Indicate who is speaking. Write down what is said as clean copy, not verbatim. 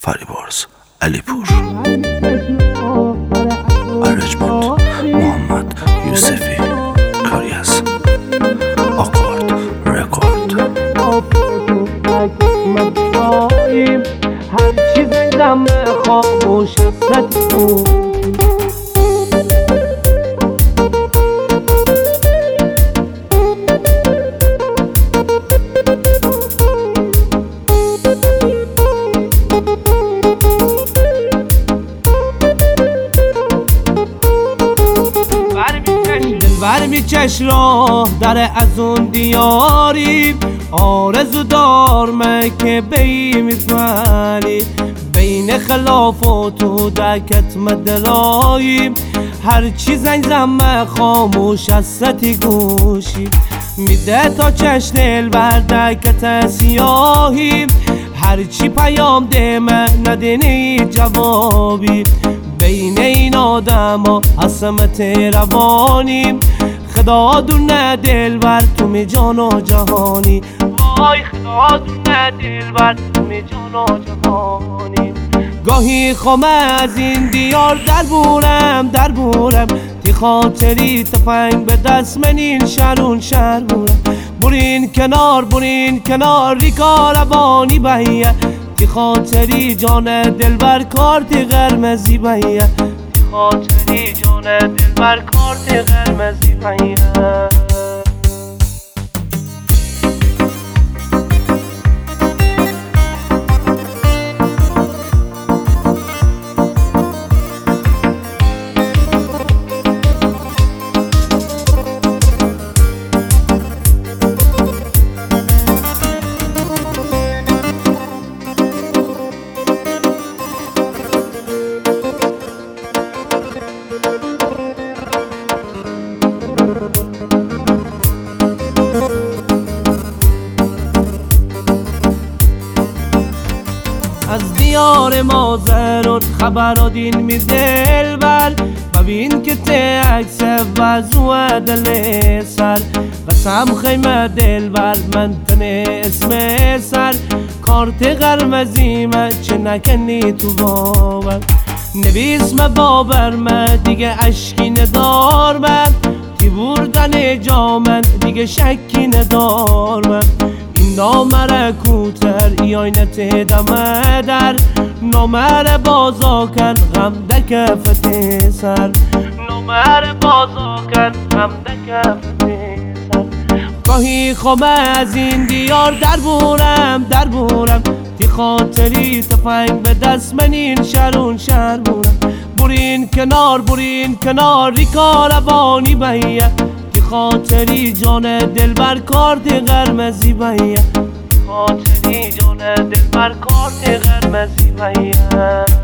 Speaker 1: فریبرز علیپور ارجمند محمد یوسفی کاری از آکورد رکورد
Speaker 2: هر چیز دم خاموش است برمیکش راه در از اون دیاری آرزو دارمه که بیمیزمالی بین خلافات و دکت مدلایی هرچی زنگ زمه خاموش از ستی گوشی میده تا چشم دل بر دکت سیاهی هرچی پیام دمه ندینی جوابی بین این آدم ها عصمت روانیم خدا دونه دل بر تو می جان و جهانی وای خدا دونه دل بر تو می جان و جهانی گاهی خامه از این دیار در بورم تی خاطری تفنگ به دست منین شرون شر بورم برین کنار ریکا روانی بهیه تی خاطری جان دل بر کارت قرمزی بهیه تی خاطری جان دل بر کارت قرمزی بهیه از دیار مازرون خبر دین می دل بر ببین که ته عکس وضوع دل سر قسم خیمه دل بر من تنه اسم سر کارت قرمزی من چه نکنی تو باور نویس من بابر من دیگه اشکی ندار من تی بردن جامن دیگه شکی ندار من نامر کوتر ایاینت دمه در نامر بازا کن غم دکفت سر نامر بازا کن غم دکفت سر گاهی خامه از این دیار در بورم تی خاطری تفنگ به دست منین شرون شر بورم برین کنار ریکا روانی بهیه خاطری جان دل بر کارت قرمزی بهیه خاطری جان دل بر کارت قرمزی بهیه